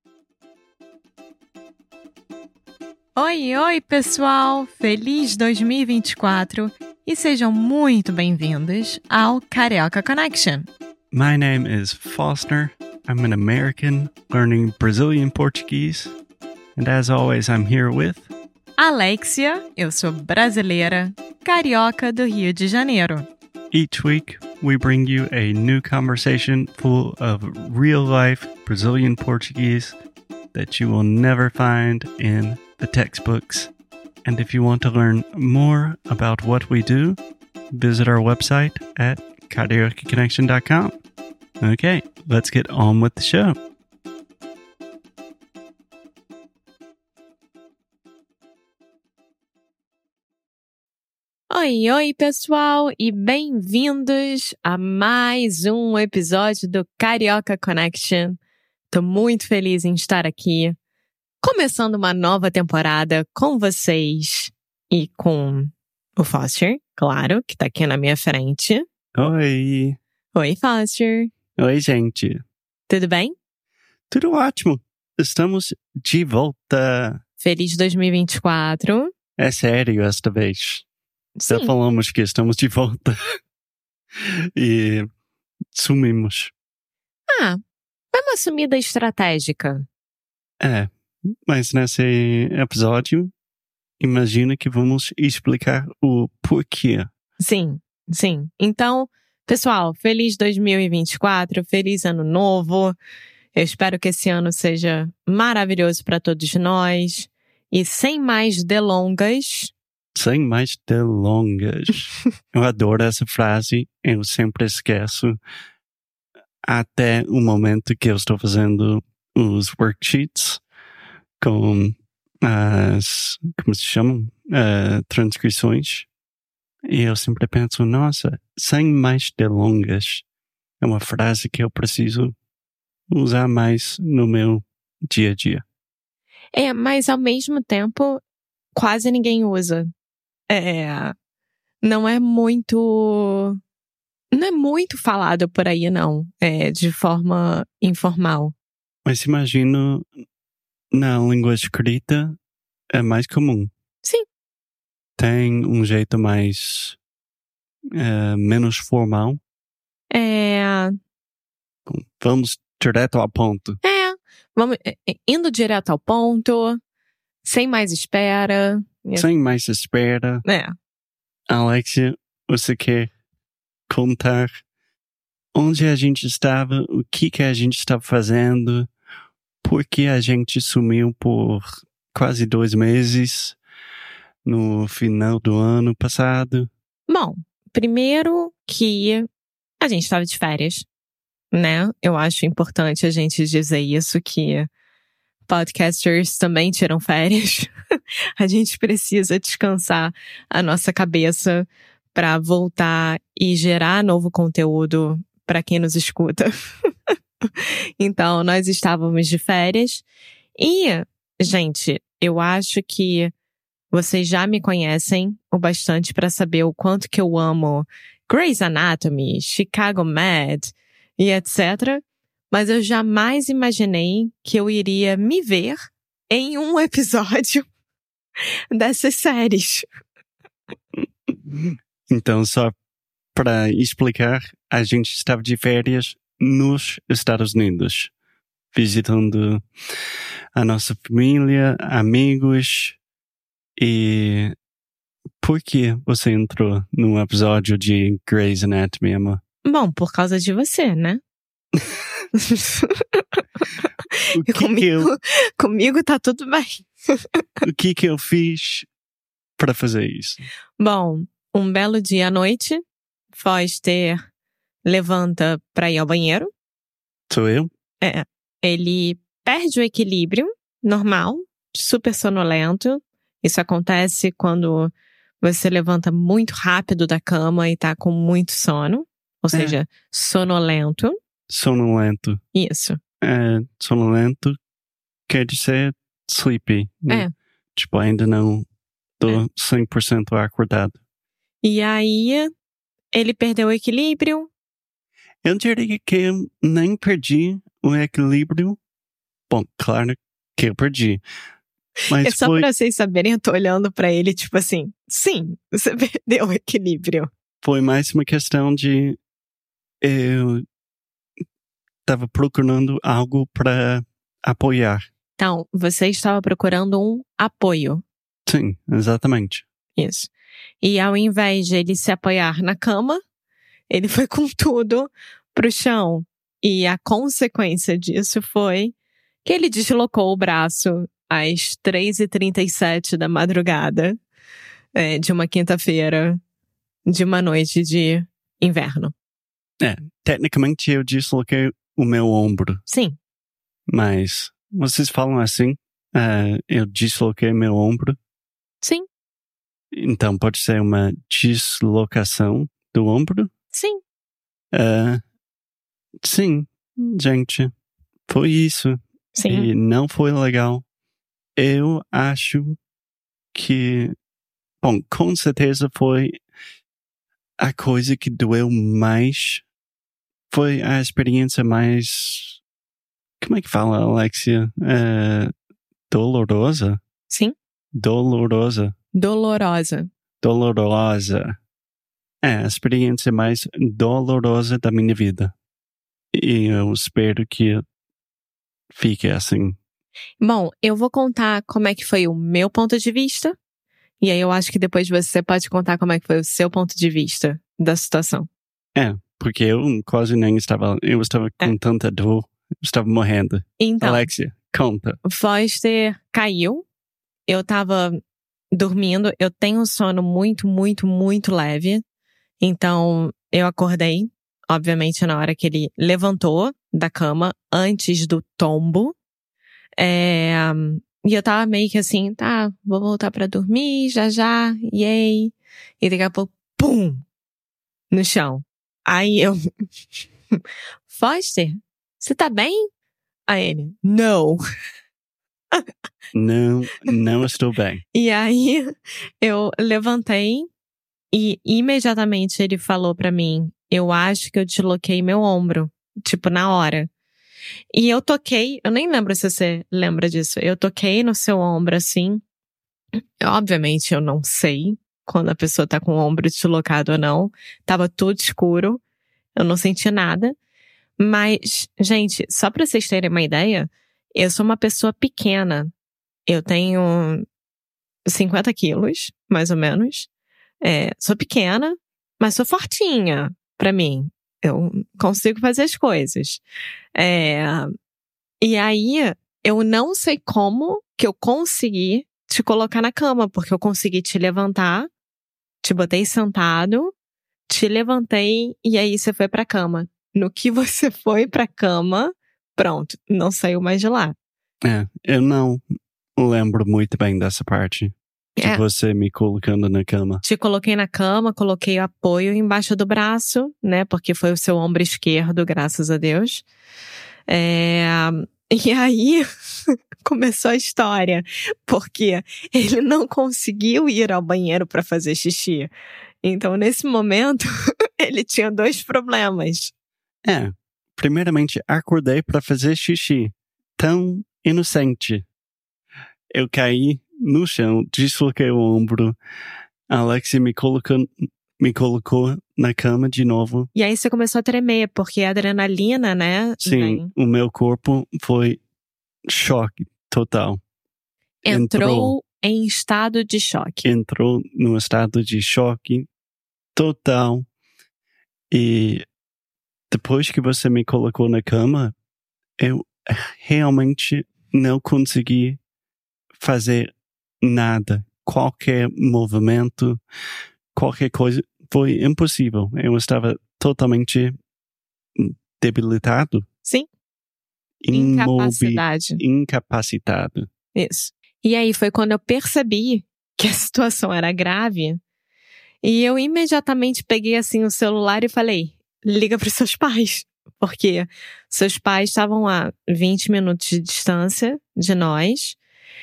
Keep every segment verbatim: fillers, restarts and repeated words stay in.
Oi, oi, pessoal! Feliz dois mil e vinte e quatro e sejam muito bem-vindos ao Carioca Connection. My name is Foster. I'm an American learning Brazilian Portuguese. And as always, I'm here with... Alexia, eu sou brasileira, carioca do Rio de Janeiro. Each week, we bring you a new conversation full of real-life Brazilian Portuguese that you will never find in the textbooks. And if you want to learn more about what we do, visit our website at carioca connection dot com. Okay, let's get on with the show. Oi, oi, pessoal, e bem-vindos a mais um episódio do Carioca Connection. Tô muito feliz em estar aqui, começando uma nova temporada com vocês e com o Foster, claro, que tá aqui na minha frente. Oi! Oi, Foster. Oi, gente. Tudo bem? Tudo ótimo. Estamos de volta. Feliz dois mil e vinte e quatro. É sério esta vez. Sim. Já falamos que estamos de volta. E sumimos. Ah, é uma sumida estratégica. É, mas nesse episódio, imagina que vamos explicar o porquê. Sim, sim. Então, pessoal, feliz dois mil e vinte e quatro, feliz ano novo. Eu espero que esse ano seja maravilhoso para todos nós. E sem mais delongas... Sem mais delongas. Eu adoro essa frase, eu sempre esqueço. Até o momento que eu estou fazendo os worksheets com as, como se chamam? Uh, transcrições. E eu sempre penso, nossa, sem mais delongas. É uma frase que eu preciso usar mais no meu dia a dia. É, mas ao mesmo tempo, quase ninguém usa. É, não é muito... Não é muito falado por aí, não. É, de forma informal. Mas imagino, na língua escrita, é mais comum. Sim. Tem um jeito mais... É, menos formal. É... Vamos direto ao ponto. É, vamos, indo direto ao ponto, sem mais espera. Sem mais espera. É. Alexia, você quer contar onde a gente estava, o que que a gente estava fazendo, por que a gente sumiu por quase dois meses no final do ano passado? Bom, primeiro que a gente estava de férias, né? Eu acho importante a gente dizer isso, que podcasters também tiram férias. A gente precisa descansar a nossa cabeça para voltar e gerar novo conteúdo para quem nos escuta. Então, nós estávamos de férias. E, gente, eu acho que vocês já me conhecem o bastante para saber o quanto que eu amo Grey's Anatomy, Chicago Med e etcétera. Mas eu jamais imaginei que eu iria me ver em um episódio dessas séries. Então, só para explicar, a gente estava de férias nos Estados Unidos, visitando a nossa família, amigos. E por que você entrou num episódio de Grey's Anatomy, amor? Bom, por causa de você, né? O que comigo, que eu, comigo tá tudo bem. o que que eu fiz para fazer isso? Bom, um belo dia à noite, Foster levanta pra ir ao banheiro. Sou eu? É. Ele perde o equilíbrio, normal, super sonolento. Isso acontece quando você levanta muito rápido da cama e tá com muito sono. Ou seja, é. sonolento. Sonolento. Isso. É, sonolento quer dizer sleepy. Né? É. Tipo, ainda não tô é. cem por cento acordado. E aí, ele perdeu o equilíbrio. Eu diria que eu nem perdi o equilíbrio. Bom, claro que eu perdi. Mas é só foi, pra vocês saberem, eu tô olhando pra ele, tipo assim, sim, você perdeu o equilíbrio. foi mais uma questão de eu estava procurando algo para apoiar. Então, você estava procurando um apoio. Sim, exatamente. Isso. E ao invés de ele se apoiar na cama, ele foi com tudo pro chão. E a consequência disso foi que ele deslocou o braço às três e trinta e sete da madrugada, é, de uma quinta-feira, de uma noite de inverno. É, tecnicamente eu desloquei o meu ombro, Sim, mas vocês falam assim, é, eu desloquei meu ombro, sim, então pode ser uma deslocação do ombro? sim. É, sim, gente, foi isso. Sim. E não foi legal. Eu acho que, bom, com certeza foi a coisa que doeu mais. Foi a experiência mais, como é que fala, Alexia? É, dolorosa? Sim. Dolorosa. Dolorosa. Dolorosa. É, a experiência mais dolorosa da minha vida. E eu espero que fique assim. Bom, eu vou contar como é que foi o meu ponto de vista. E aí eu acho que depois você pode contar como é que foi o seu ponto de vista da situação. É, porque eu quase nem estava, eu estava com É. tanta dor, eu estava morrendo. Então, Alexia, conta. o Foster caiu. Eu tava dormindo. Eu tenho um sono muito, muito, muito leve. Então, eu acordei, obviamente, na hora que ele levantou da cama, antes do tombo. É, e eu tava meio que assim, tá, vou voltar pra dormir, já já, yay. E daqui a pouco, pum! No chão. Aí eu... Foster, você tá bem? Aí ele, não. Não, não estou bem. E aí eu levantei e imediatamente ele falou pra mim, eu acho que eu desloquei meu ombro. Tipo, na hora. E eu toquei, eu nem lembro se você lembra disso. Eu toquei no seu ombro assim. Obviamente eu não sei quando a pessoa tá com o ombro deslocado ou não. Tava tudo escuro. Eu não senti nada. Mas, gente, só pra vocês terem uma ideia, eu sou uma pessoa pequena. Eu tenho cinquenta quilos, mais ou menos. É, sou pequena, mas sou fortinha pra mim. Eu consigo fazer as coisas. É, e aí, eu não sei como que eu consegui te colocar na cama, porque eu consegui te levantar, te botei sentado, te levantei e aí você foi pra cama. No que você foi pra cama, pronto, não saiu mais de lá. É, eu não lembro muito bem dessa parte. De É. você me colocando na cama. Te coloquei na cama, coloquei o apoio embaixo do braço, né? Porque foi o seu ombro esquerdo, graças a Deus. É... E aí, começou a história. Porque ele não conseguiu ir ao banheiro para fazer xixi. Então, nesse momento, ele tinha dois problemas. É, primeiramente, acordei para fazer xixi. Tão inocente. Eu caí no chão, desloquei o ombro. A Alexia me colocou, me colocou na cama de novo. E aí você começou a tremer, porque a adrenalina, né? Sim, vem. o meu corpo foi choque total. Entrou, Entrou. em estado de choque. Entrou no estado de choque total. E depois que você me colocou na cama, eu realmente não consegui fazer nada. Qualquer movimento, qualquer coisa, foi impossível. Eu estava totalmente debilitado. Sim. Imobi- Incapacidade. incapacitado. Isso. E aí foi quando eu percebi que a situação era grave. E eu imediatamente peguei assim o celular e falei, liga para os seus pais. Porque seus pais estavam a vinte minutos de distância de nós.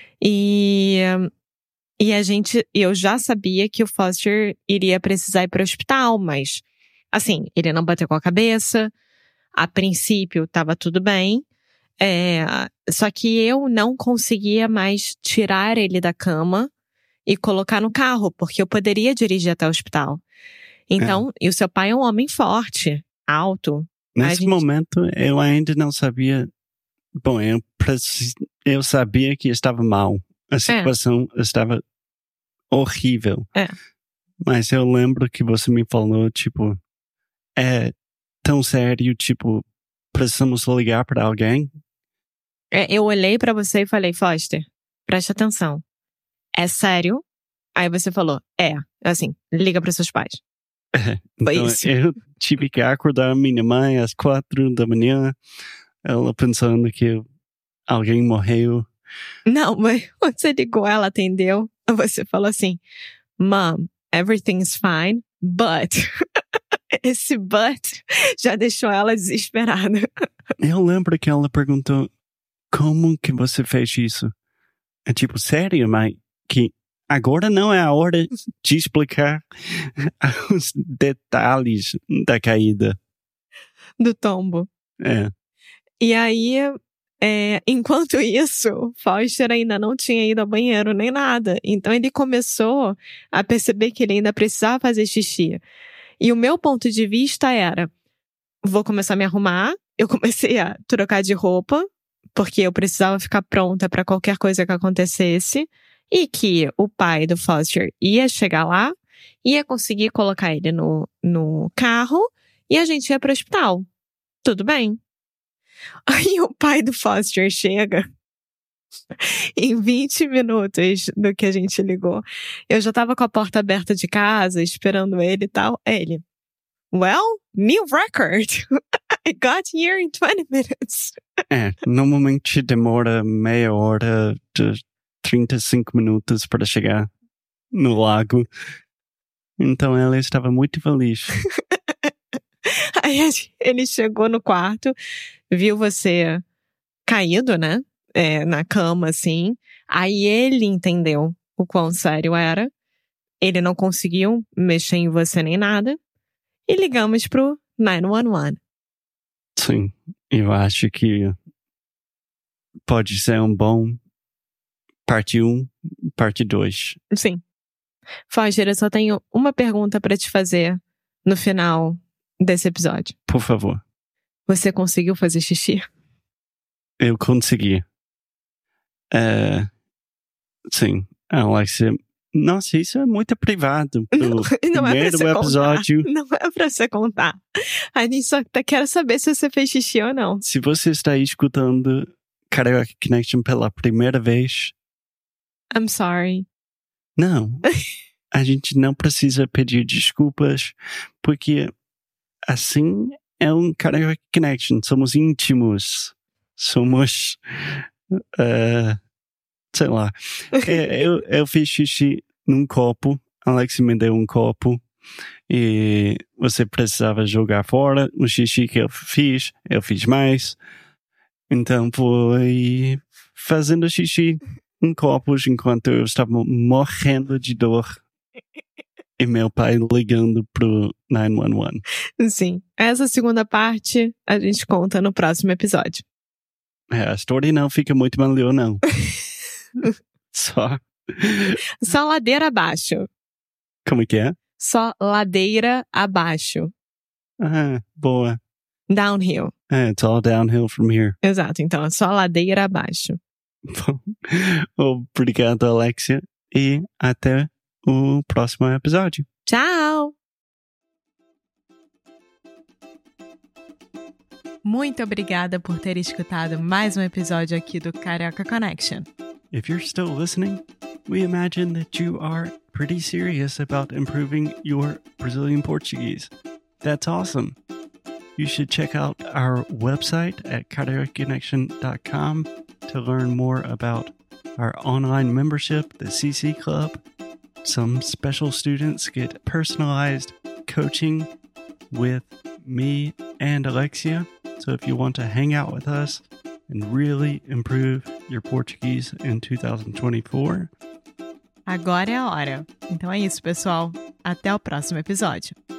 E, e a gente, eu já sabia que o Foster iria precisar ir para o hospital, mas assim, ele não bateu com a cabeça. A princípio estava tudo bem. É, Só que eu não conseguia mais tirar ele da cama e colocar no carro, porque eu poderia dirigir até o hospital. Então, é. E o seu pai é um homem forte, alto. Nesse gente... momento, eu ainda não sabia... Bom, eu, eu sabia que estava mal. A situação é. estava horrível. É. Mas eu lembro que você me falou, tipo... É tão sério, tipo... Precisamos ligar para alguém? É, eu olhei pra você e falei, Foster, preste atenção. É sério? Aí você falou, é. Assim, liga para seus pais. É, Foi então isso. Eu tive que acordar minha mãe às quatro da manhã, ela pensando que alguém morreu. Não, mas quando você ligou, ela atendeu. Você falou assim, Mom, everything's fine, but... Esse but já deixou ela desesperada. Eu lembro que ela perguntou, como que você fez isso? É tipo, sério, mãe? Que agora não é a hora de explicar os detalhes da caída. Do tombo. É. E aí, é, enquanto isso, Foster ainda não tinha ido ao banheiro nem nada. Então ele começou a perceber que ele ainda precisava fazer xixi. E o meu ponto de vista era, vou começar a me arrumar. Eu comecei a trocar de roupa, porque eu precisava ficar pronta para qualquer coisa que acontecesse. E que o pai do Foster ia chegar lá, ia conseguir colocar ele no, no carro e a gente ia para o hospital. Tudo bem. Aí o pai do Foster chega... Em vinte minutos do que a gente ligou, eu já tava com a porta aberta de casa, esperando ele e tal. Ele, well, new record. I got here in twenty minutes. É, normalmente demora meia hora de trinta e cinco minutos para chegar no lago. Então ela estava muito feliz. Aí ele chegou no quarto, viu você caído, né? É, na cama, assim. Aí ele entendeu o quão sério era. Ele não conseguiu mexer em você nem nada. E ligamos pro nove um um. Sim, eu acho que pode ser um bom parte um, parte dois. Sim. Foster, eu só tenho uma pergunta pra te fazer no final desse episódio. Por favor. Você conseguiu fazer xixi? Eu consegui. É, sim, Alexia. Nossa, isso é muito privado. Não, não primeiro é pra você episódio. Contar. Não é pra você contar. A gente só quer saber se você fez xixi ou não. Se você está escutando Carioca Connection pela primeira vez... I'm sorry. Não. A gente não precisa pedir desculpas, porque assim é um Carioca Connection. Somos íntimos. Somos... Uh, sei lá. é, eu, eu fiz xixi num copo. Alex me deu um copo e você precisava jogar fora o xixi que eu fiz. Eu fiz mais. Então foi fazendo xixi em copos enquanto eu estava morrendo de dor. E meu pai ligando pro nove um um. Sim. Essa segunda parte a gente conta no próximo episódio. É, a história não fica muito melhor, não. Só... Só ladeira abaixo. Como que é? Só ladeira abaixo. Ah, boa. Downhill. É, it's all downhill from here. Exato, então é só ladeira abaixo. Bom, obrigado, Alexia. E até o próximo episódio. Tchau! Muito obrigada por ter escutado mais um episódio aqui do Carioca Connection. If you're still listening, we imagine that you are pretty serious about improving your Brazilian Portuguese. That's awesome. You should check out our website at carioca connection dot com to learn more about our online membership, the C C Club. Some special students get personalized coaching with me and Alexia. So if you want to hang out with us and really improve your Portuguese in twenty twenty-four. Agora é a hora. Então é isso, pessoal. Até o próximo episódio.